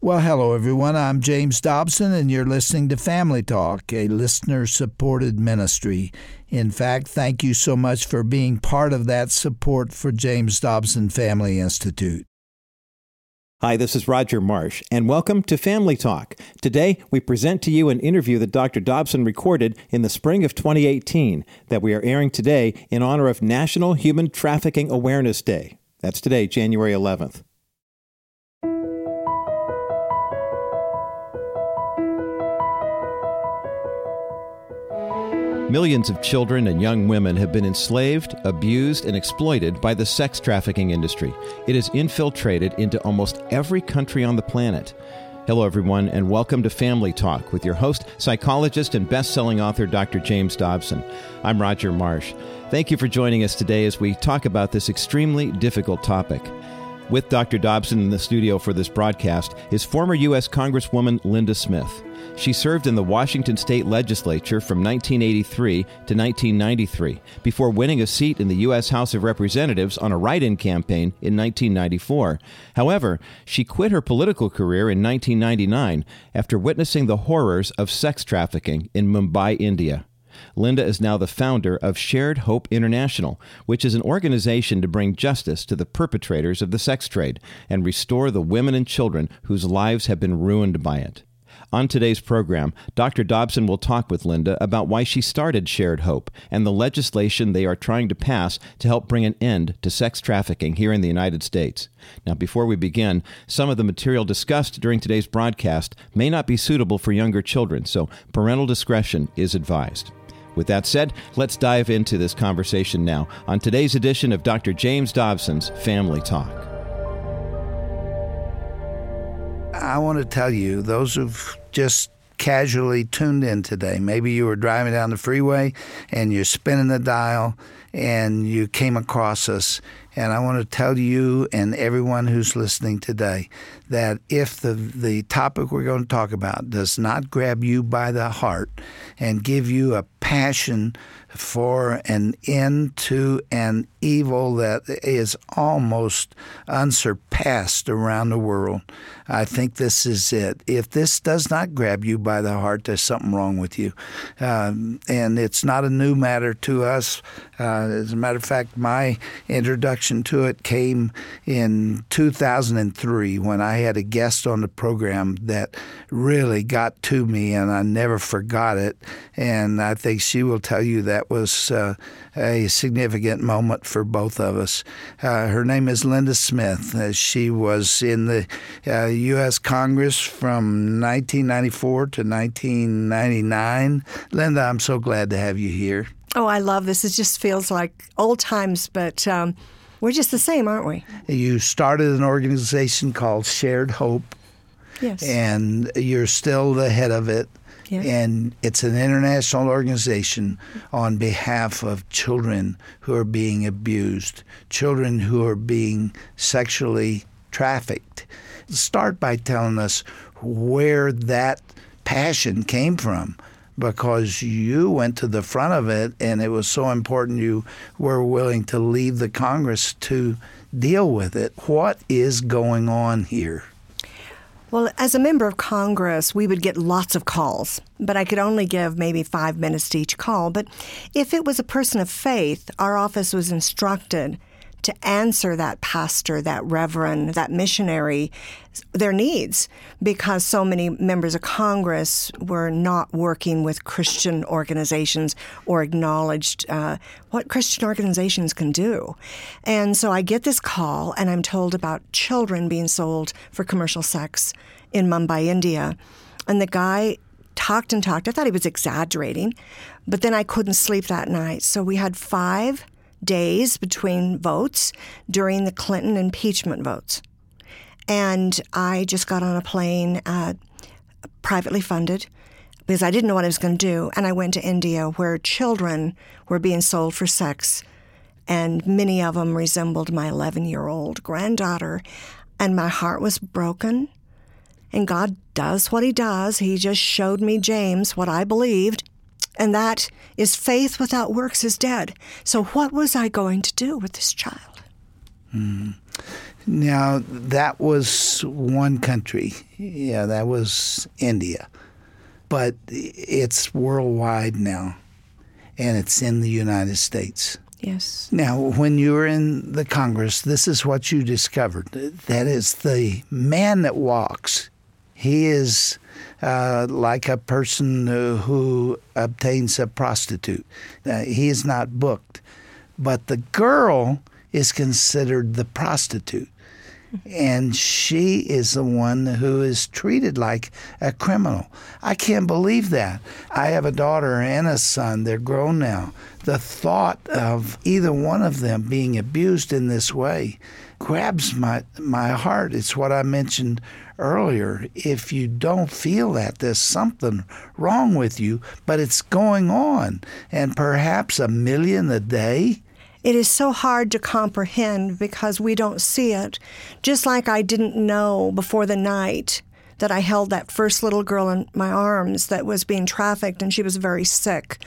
Well, hello, everyone. I'm James Dobson, and you're listening to Family Talk, a listener-supported ministry. In fact, thank you so much for being part of that support for James Dobson Family Institute. Hi, this is Roger Marsh, and welcome to Family Talk. Today, we present to you an interview that Dr. Dobson recorded in the spring of 2018 that we are airing today in honor of National Human Trafficking Awareness Day. That's today, January 11th. Millions of children and young women have been enslaved, abused, and exploited by the sex trafficking industry. It has infiltrated into almost every country on the planet. Hello, everyone, and welcome to Family Talk with your host, psychologist, and best-selling author, Dr. James Dobson. I'm Roger Marsh. Thank you for joining us today as we talk about this extremely difficult topic. With Dr. Dobson in the studio for this broadcast is former U.S. Congresswoman Linda Smith. She served in the Washington State Legislature from 1983 to 1993 before winning a seat in the U.S. House of Representatives on a write-in campaign in 1994. However, she quit her political career in 1999 after witnessing the horrors of sex trafficking in Mumbai, India. Linda is now the founder of Shared Hope International, which is an organization to bring justice to the perpetrators of the sex trade and restore the women and children whose lives have been ruined by it. On today's program, Dr. Dobson will talk with Linda about why she started Shared Hope and the legislation they are trying to pass to help bring an end to sex trafficking here in the United States. Now, before we begin, some of the material discussed during today's broadcast may not be suitable for younger children, so parental discretion is advised. With that said, let's dive into this conversation now on today's edition of Dr. James Dobson's Family Talk. I want to tell you, those who've just casually tuned in today, maybe you were driving down the freeway and you're spinning the dial and you came across us. And I want to tell you and everyone who's listening today that if the topic we're going to talk about does not grab you by the heart and give you a passion for an end to an evil that is almost unsurpassed around the world, I think this is it. If this does not grab you by the heart, there's something wrong with you. And it's not a new matter to us. As a matter of fact, my introduction to it came in 2003 when I had a guest on the program that really got to me, and I never forgot it. And I think she will tell you that was a significant moment for both of us. Her name is Linda Smith. She was in the U.S. Congress from 1994 to 1999. Linda, I'm so glad to have you here. Oh, I love this. It just feels like old times, but we're just the same, aren't we? You started an organization called Shared Hope. Yes. And you're still the head of it. Yes. And it's an international organization on behalf of children who are being abused, children who are being sexually trafficked. Start by telling us where that passion came from, because you went to the front of it and it was so important you were willing to leave the Congress to deal with it. What is going on here? Well, as a member of Congress, we would get lots of calls, but I could only give maybe 5 minutes to each call. But if it was a person of faith, our office was instructed to answer that pastor, that reverend, that missionary, their needs, because so many members of Congress were not working with Christian organizations or acknowledged what Christian organizations can do. And so I get this call, and I'm told about children being sold for commercial sex in Mumbai, India. And the guy talked and talked. I thought he was exaggerating, but then I couldn't sleep that night. So we had 5 days between votes during the Clinton impeachment votes. And I just got on a plane, privately funded, because I didn't know what I was going to do. And I went to India, where children were being sold for sex. And many of them resembled my 11-year-old granddaughter. And my heart was broken. And God does what he does. He just showed me, James, what I believed. And that is faith without works is dead. So what was I going to do with this child? Now, that was one country. Yeah, that was India. But it's worldwide now, and it's in the United States. Yes. Now, when you were in the Congress, this is what you discovered. That is the man that walks. He is like a person who obtains a prostitute. He is not booked. But the girl is considered the prostitute. And she is the one who is treated like a criminal. I can't believe that. I have a daughter and a son. They're grown now. The thought of either one of them being abused in this way grabs my heart. It's what I mentioned earlier. If you don't feel that, there's something wrong with you, but it's going on. And perhaps 1 million a day. It is so hard to comprehend because we don't see it. Just like I didn't know before the night that I held that first little girl in my arms that was being trafficked and she was very sick.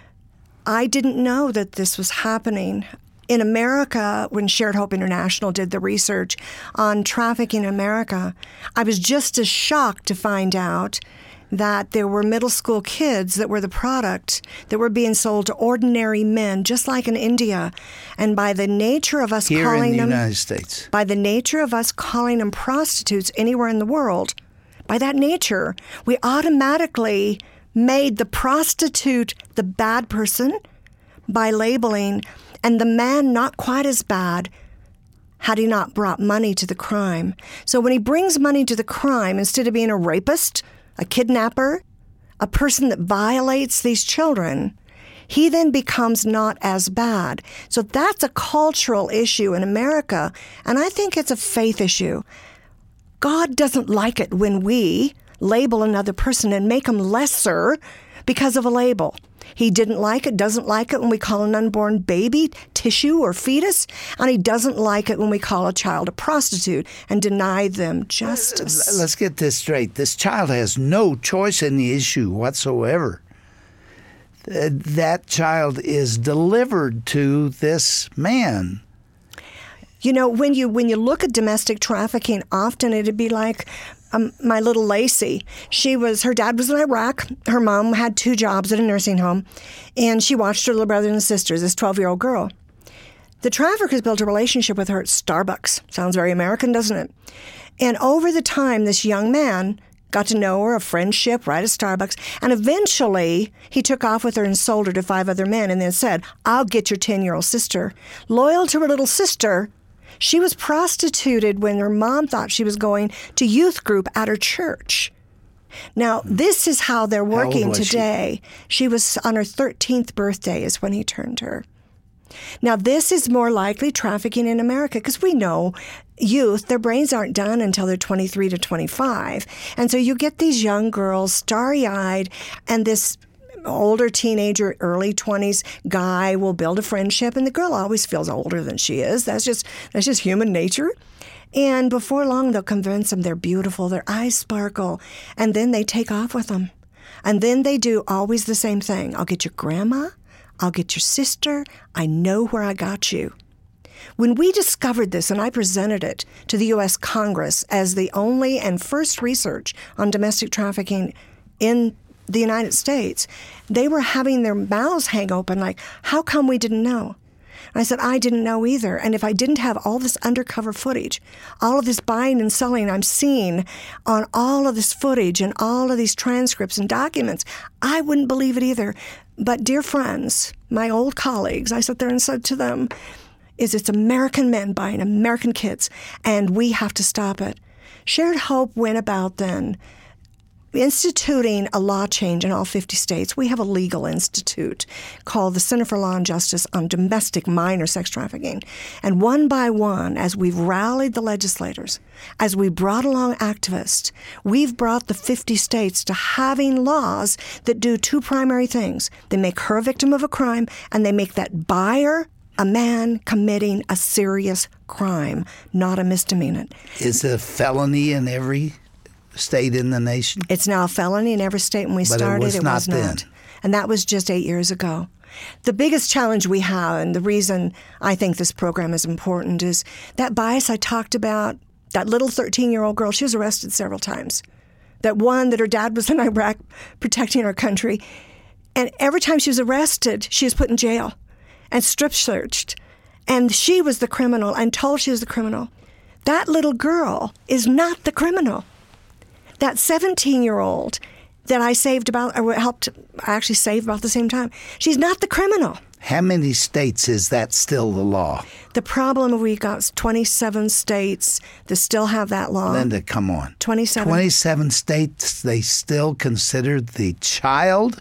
I didn't know that this was happening. In America, when Shared Hope International did the research on trafficking in America, I was just as shocked to find out that there were middle school kids that were the product that were being sold to ordinary men, just like in India. And by the nature of us Here calling in the them, United States. By the nature of us calling them prostitutes anywhere in the world, by that nature, we automatically made the prostitute the bad person by labeling, and the man not quite as bad had he not brought money to the crime. So when he brings money to the crime, instead of being a rapist, a kidnapper, a person that violates these children, he then becomes not as bad. So that's a cultural issue in America, and I think it's a faith issue. God doesn't like it when we label another person and make them lesser because of a label. He didn't like it, doesn't like it when we call an unborn baby tissue or fetus, and he doesn't like it when we call a child a prostitute and deny them justice. Let's get this straight. This child has no choice in the issue whatsoever. That child is delivered to this man. You know, when you look at domestic trafficking, often it'd be like my little Lacey. Her dad was in Iraq. Her mom had 2 jobs at a nursing home, and she watched her little brother and sisters, this 12-year-old girl. The traffickers built a relationship with her at Starbucks. Sounds very American, doesn't it? And over the time, this young man got to know her, a friendship right at Starbucks, and eventually he took off with her and sold her to 5 other men and then said, "I'll get your 10-year-old sister." Loyal to her little sister, she was prostituted when her mom thought she was going to youth group at her church. Now, this is how they're working How old was today. She was on her 13th birthday is when he turned her. Now, this is more likely trafficking in America because we know youth, their brains aren't done until they're 23 to 25. And so you get these young girls starry-eyed, and this older teenager, early 20s guy will build a friendship, and the girl always feels older than she is. That's just human nature. And before long, they'll convince them they're beautiful, their eyes sparkle, and then they take off with them. And then they do always the same thing. I'll get your grandma. I'll get your sister. I know where I got you. When we discovered this, and I presented it to the U.S. Congress as the only and first research on domestic trafficking in the United States, they were having their mouths hang open like, how come we didn't know? And I said, I didn't know either. And if I didn't have all this undercover footage, all of this buying and selling I'm seeing on all of this footage and all of these transcripts and documents, I wouldn't believe it either. But dear friends, my old colleagues, I sat there and said to them, it's American men buying American kids, and we have to stop it. Shared Hope went about then instituting a law change in all 50 states. We have a legal institute called the Center for Law and Justice on Domestic Minor Sex Trafficking. And one by one, as we've rallied the legislators, as we brought along activists, we've brought the 50 states to having laws that do 2 primary things. They make her a victim of a crime, and they make that buyer a man committing a serious crime, not a misdemeanor. Is it a felony in every state in the nation? It's now a felony in every state. When we started, it was not. And that was just 8 years ago. The biggest challenge we have, and the reason I think this program is important, is that bias I talked about, that little 13-year-old girl, she was arrested several times. That one, that her dad was in Iraq protecting our country. And every time she was arrested, she was put in jail and strip searched. And she was the criminal and told she was the criminal. That little girl is not the criminal. That 17-year-old that I saved about, or helped actually save about the same time, she's not the criminal. How many states is that still the law? The problem, we got 27 states that still have that law. Linda, come on. 27. 27 states, they still consider the child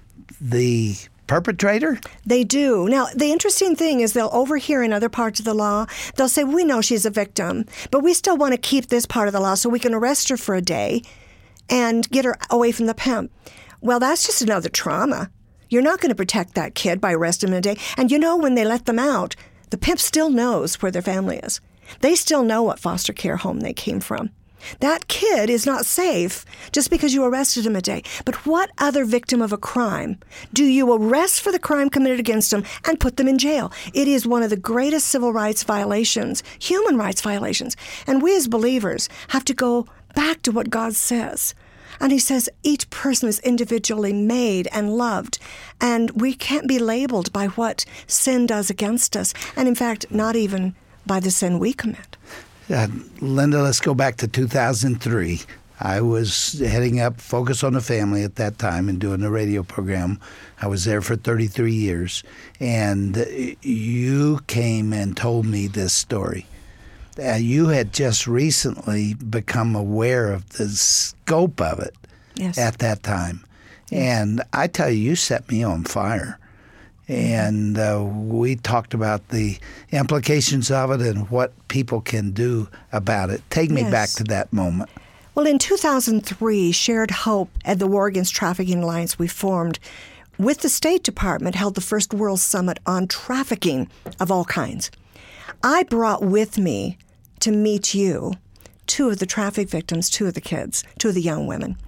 the perpetrator? They do. Now, the interesting thing is they'll overhear in other parts of the law, they'll say, we know she's a victim, but we still want to keep this part of the law so we can arrest her for a day and get her away from the pimp. Well, that's just another trauma. You're not going to protect that kid by arresting them in a day. And you know, when they let them out, the pimp still knows where their family is. They still know what foster care home they came from. That kid is not safe just because you arrested him a day. But what other victim of a crime do you arrest for the crime committed against them and put them in jail? It is one of the greatest civil rights violations, human rights violations. And we as believers have to go back to what God says. And he says each person is individually made and loved, and we can't be labeled by what sin does against us, and in fact, not even by the sin we commit. Linda, let's go back to 2003. I was heading up Focus on the Family at that time and doing a radio program. I was there for 33 years, and you came and told me this story. You had just recently become aware of the scope of it at that time. Yes. And I tell you set me on fire. And we talked about the implications of it and what people can do about it. Take me back to that moment. Well, in 2003, Shared Hope at the War Against Trafficking Alliance we formed with the State Department held the first World Summit on trafficking of all kinds. I brought with me to meet you 2 of the traffic victims, 2 of the kids, 2 of the young women.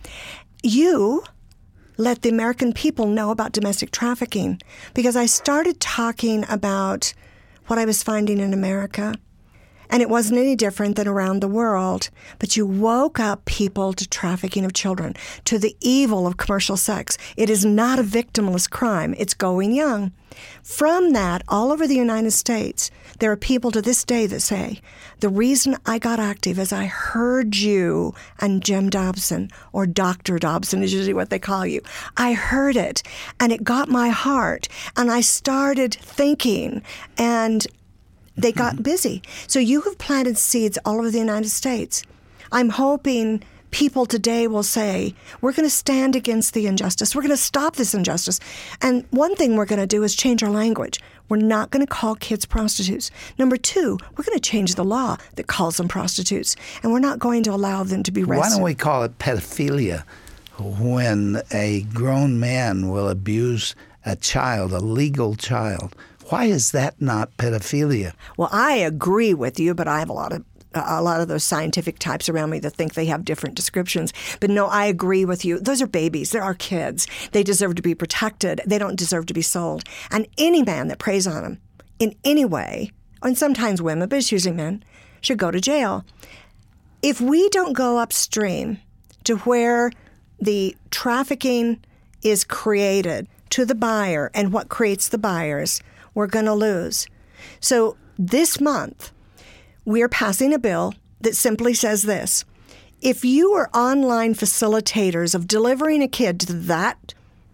You let the American people know about domestic trafficking because I started talking about what I was finding in America. And it wasn't any different than around the world. But you woke up people to trafficking of children, to the evil of commercial sex. It is not a victimless crime. It's going young. From that, all over the United States, there are people to this day that say, the reason I got active is I heard you and Jim Dobson, or Dr. Dobson is usually what they call you. I heard it, and it got my heart, and I started thinking, and they got busy. So you have planted seeds all over the United States. I'm hoping people today will say, we're going to stand against the injustice. We're going to stop this injustice. And one thing we're going to do is change our language. We're not going to call kids prostitutes. Number 2, we're going to change the law that calls them prostitutes. And we're not going to allow them to be arrested. Why don't we call it pedophilia when a grown man will abuse a child, a legal child? Why is that not pedophilia? Well, I agree with you, but I have a lot of those scientific types around me that think they have different descriptions. But no, I agree with you. Those are babies. They're our kids. They deserve to be protected. They don't deserve to be sold. And any man that preys on them in any way, and sometimes women, but it's usually men, should go to jail. If we don't go upstream to where the trafficking is created to the buyer and what creates the buyers, we're going to lose. So this month, we're passing a bill that simply says this. If you are online facilitators of delivering a kid to that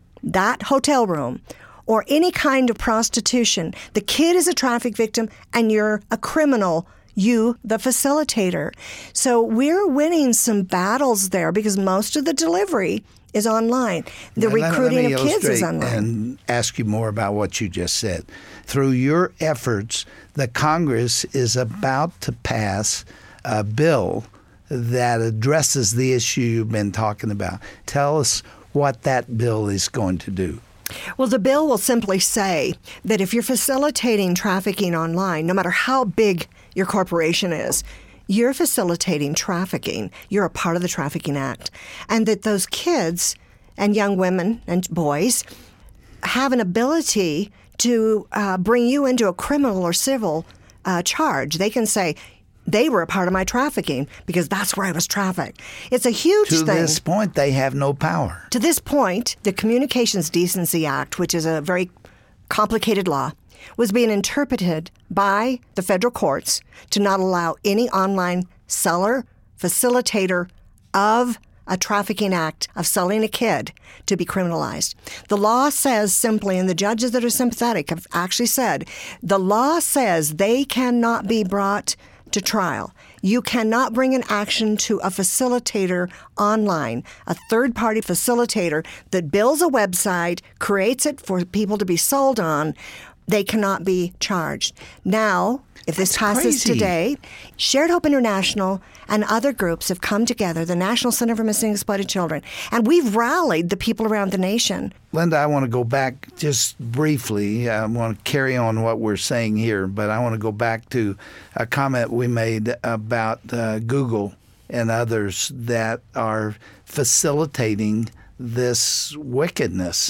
hotel room or any kind of prostitution, the kid is a traffic victim and you're a criminal, you, the facilitator. So we're winning some battles there because most of the delivery is online. The recruiting of kids is online. And ask you more about what you just said. Through your efforts, the Congress is about to pass a bill that addresses the issue you've been talking about. Tell us what that bill is going to do. Well, the bill will simply say that if you're facilitating trafficking online, no matter how big your corporation is, you're facilitating trafficking. You're a part of the Trafficking Act. And that those kids and young women and boys have an ability to bring you into a criminal or civil charge. They can say, they were a part of my trafficking because that's where I was trafficked. It's a huge thing. To this point, they have no power. To this point, the Communications Decency Act, which is a very complicated law, was being interpreted by the federal courts to not allow any online seller, facilitator of a trafficking act of selling a kid to be criminalized. The law says simply, and the judges that are sympathetic have actually said, the law says they cannot be brought to trial. You cannot bring an action to a facilitator online, a third-party facilitator that builds a website, creates it for people to be sold on. They cannot be charged. Now, if this passes today, Shared Hope International and other groups have come together, the National Center for Missing and Exploited Children, and we've rallied the people around the nation. Linda, I want to go back just briefly. I want to carry on what we're saying here, but I want to go back to a comment we made about Google and others that are facilitating this wickedness.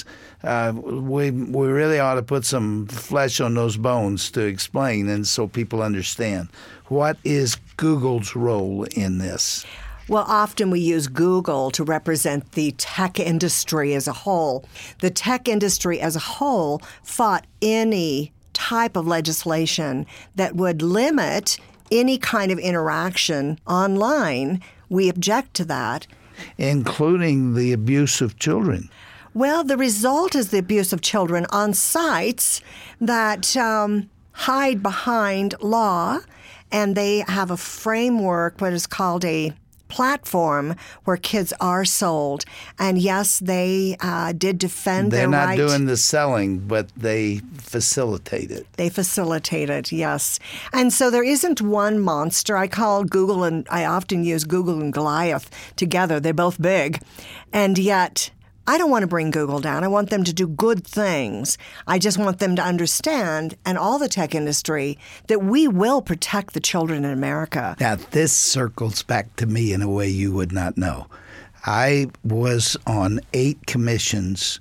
We really ought to put some flesh on those bones to explain, and so people understand. What is Google's role in this? Well, often we use Google to represent the tech industry as a whole. The tech industry as a whole fought any type of legislation that would limit any kind of interaction online. We object to that. Including the abuse of children. Well, the result is the abuse of children on sites that hide behind law, and they have a framework, what is called a platform, where kids are sold. And yes, they did defend their right. They're not doing the selling, but they facilitate it. They facilitate it, yes. And so there isn't one monster. I call Google, and I often use Google and Goliath together. They're both big. And yet, I don't want to bring Google down. I want them to do good things. I just want them to understand, and all the tech industry, that we will protect the children in America. Now, this circles back to me in a way you would not know. I was on 8 commissions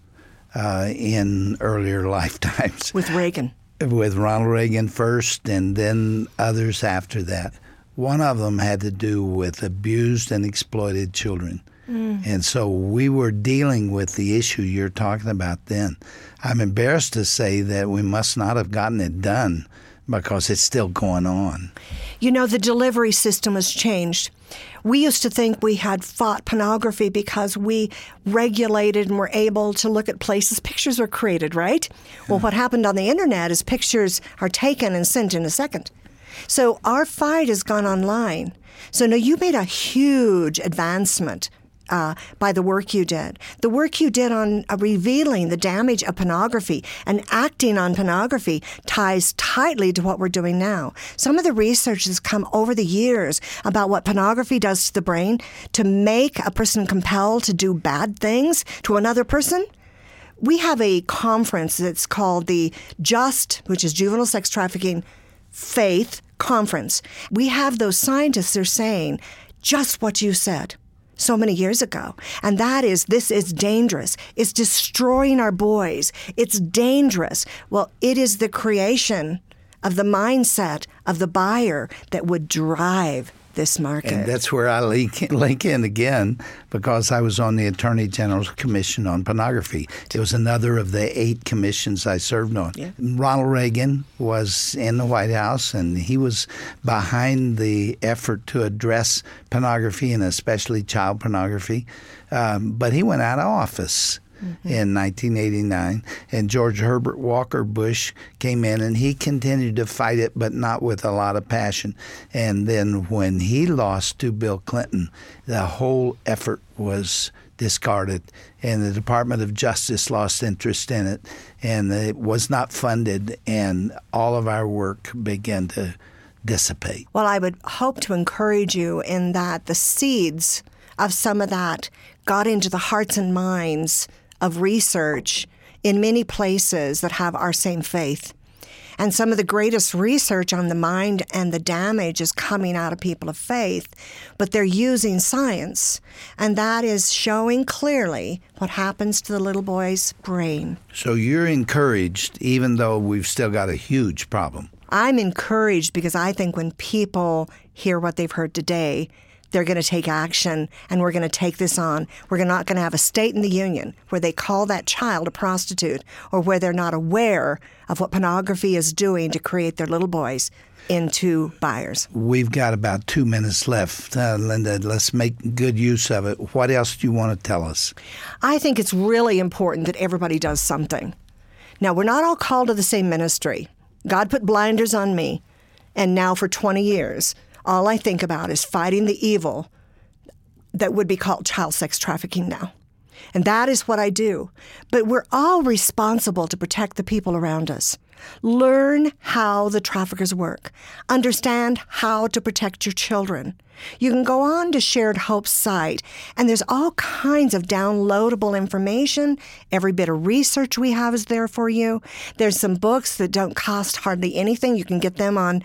in earlier lifetimes. With Reagan. With Ronald Reagan first, and then others after that. One of them had to do with abused and exploited children. And so we were dealing with the issue you're talking about then. I'm embarrassed to say that we must not have gotten it done because it's still going on. You know, the delivery system has changed. We used to think we had fought pornography because we regulated and were able to look at places pictures were created, right? Well, what happened on the internet is pictures are taken and sent in a second. So our fight has gone online. So now you made a huge advancement by the work you did. The work you did on revealing the damage of pornography and acting on pornography ties tightly to what we're doing now. Some of the research has come over the years about what pornography does to the brain to make a person compelled to do bad things to another person. We have a conference that's called the JUST, which is Juvenile Sex Trafficking Faith Conference. We have those scientists that are saying just what you said so many years ago. And that is, this is dangerous. It's destroying our boys. It's dangerous. Well, it is the creation of the mindset of the buyer that would drive this market. And that's where I link in again, because I was on the Attorney General's Commission on Pornography. It was another of the 8 commissions I served on. Yeah. Ronald Reagan was in the White House, and he was behind the effort to address pornography, and especially child pornography. But he went out of office in 1989, and George Herbert Walker Bush came in, and he continued to fight it, but not with a lot of passion. And then when he lost to Bill Clinton, the whole effort was discarded, and the Department of Justice lost interest in it, and it was not funded, and all of our work began to dissipate. Well, I would hope to encourage you in that the seeds of some of that got into the hearts and minds of research in many places that have our same faith. And some of the greatest research on the mind and the damage is coming out of people of faith, but they're using science. And that is showing clearly what happens to the little boy's brain. So you're encouraged, even though we've still got a huge problem. I'm encouraged because I think when people hear what they've heard today, they're going to take action, and we're going to take this on. We're not going to have a state in the union where they call that child a prostitute or where they're not aware of what pornography is doing to create their little boys into buyers. We've got about 2 minutes left. Linda, let's make good use of it. What else do you want to tell us? I think it's really important that everybody does something. Now, we're not all called to the same ministry. God put blinders on me, and now for 20 years, all I think about is fighting the evil that would be called child sex trafficking now. And that is what I do. But we're all responsible to protect the people around us. Learn how the traffickers work. Understand how to protect your children. You can go on to Shared Hope's site, and there's all kinds of downloadable information. Every bit of research we have is there for you. There's some books that don't cost hardly anything. You can get them on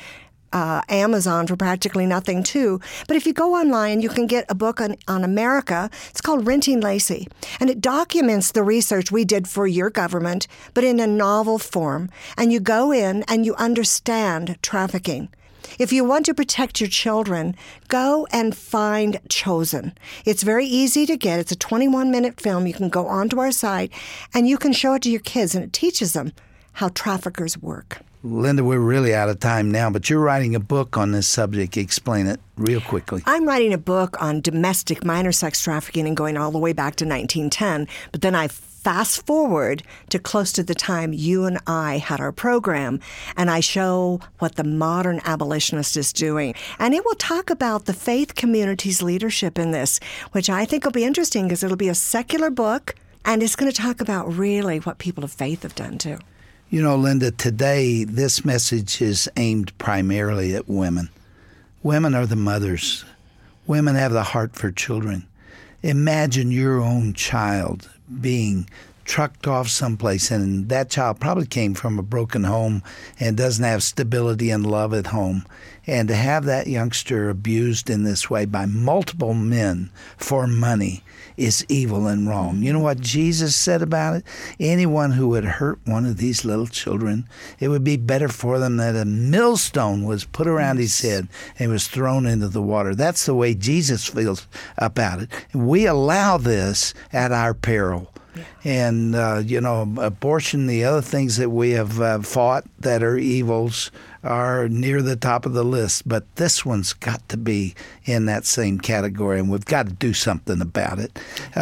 Amazon for practically nothing, too. But if you go online, you can get a book on America. It's called Renting Lacey. And it documents the research we did for your government, but in a novel form. And you go in and you understand trafficking. If you want to protect your children, go and find Chosen. It's very easy to get. It's a 21-minute film. You can go onto our site, and you can show it to your kids, and it teaches them how traffickers work. Linda, we're really out of time now, but you're writing a book on this subject. Explain it real quickly. I'm writing a book on domestic minor sex trafficking and going all the way back to 1910, but then I fast forward to close to the time you and I had our program, and I show what the modern abolitionist is doing. And it will talk about the faith community's leadership in this, which I think will be interesting because it'll be a secular book, and it's going to talk about really what people of faith have done too. You know, Linda, today this message is aimed primarily at women. Women are the mothers. Women have the heart for children. Imagine your own child being trucked off someplace, and that child probably came from a broken home and doesn't have stability and love at home. And to have that youngster abused in this way by multiple men for money is evil and wrong. You know what Jesus said about it? Anyone who would hurt one of these little children, it would be better for them that a millstone was put around his head and was thrown into the water. That's the way Jesus feels about it. We allow this at our peril. Yeah. And, abortion, the other things that we have fought that are evils are near the top of the list. But this one's got to be in that same category, and we've got to do something about it.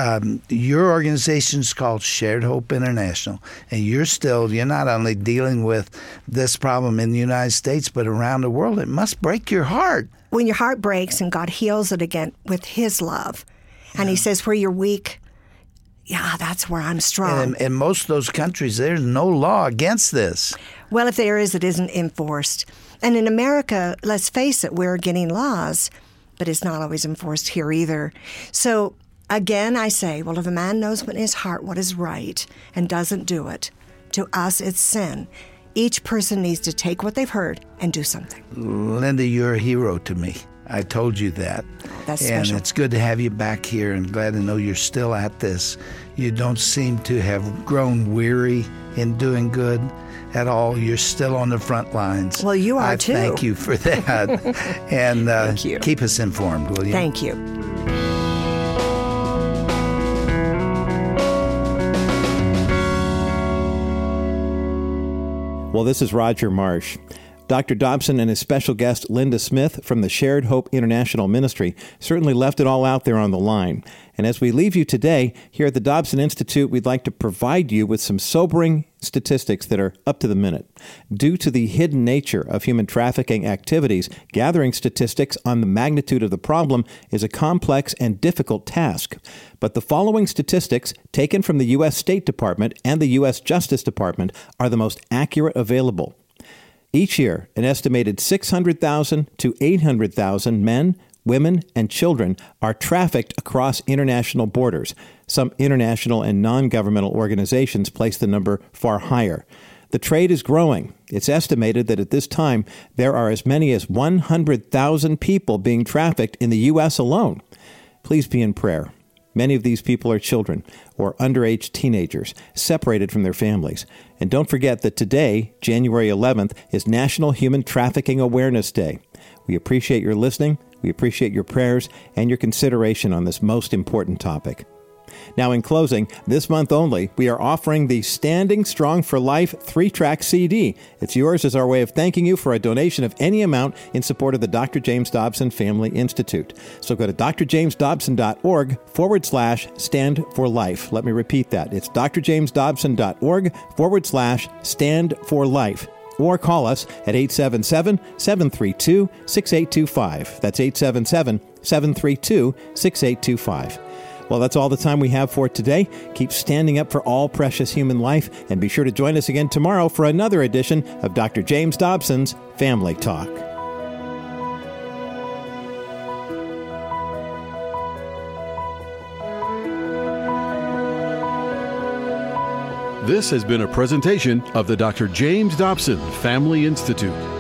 Your organization's called Shared Hope International, and you're not only dealing with this problem in the United States, but around the world. It must break your heart. When your heart breaks and God heals it again with His love, and He says, where you're weak, yeah, that's where I'm strong. And in most of those countries, there's no law against this. Well, if there is, it isn't enforced. And in America, let's face it, we're getting laws, but it's not always enforced here either. So again, I say, well, if a man knows in his heart what is right and doesn't do it, to us it's sin. Each person needs to take what they've heard and do something. Linda, you're a hero to me. I told you that. That's special. And it's good to have you back here, and glad to know you're still at this. You don't seem to have grown weary in doing good at all. You're still on the front lines. Well, you are too. Thank you for that. And Thank you. Keep us informed, will you? Thank you. Well, this is Roger Marsh. Dr. Dobson and his special guest, Linda Smith from the Shared Hope International Ministry, certainly left it all out there on the line. And as we leave you today, here at the Dobson Institute, we'd like to provide you with some sobering statistics that are up to the minute. Due to the hidden nature of human trafficking activities, gathering statistics on the magnitude of the problem is a complex and difficult task. But the following statistics, taken from the U.S. State Department and the U.S. Justice Department, are the most accurate available. Each year, an estimated 600,000 to 800,000 men, women, and children are trafficked across international borders. Some international and non-governmental organizations place the number far higher. The trade is growing. It's estimated that at this time, there are as many as 100,000 people being trafficked in the U.S. alone. Please be in prayer. Many of these people are children or underage teenagers separated from their families. And don't forget that today, January 11th, is National Human Trafficking Awareness Day. We appreciate your listening, we appreciate your prayers, and your consideration on this most important topic. Now, in closing, this month only, we are offering the Standing Strong for Life 3-track CD. It's yours as our way of thanking you for a donation of any amount in support of the Dr. James Dobson Family Institute. So go to drjamesdobson.org/Stand for Life. Let me repeat that. It's drjamesdobson.org/Stand for Life. Or call us at 877-732-6825. That's 877-732-6825. Well, that's all the time we have for today. Keep standing up for all precious human life, and be sure to join us again tomorrow for another edition of Dr. James Dobson's Family Talk. This has been a presentation of the Dr. James Dobson Family Institute.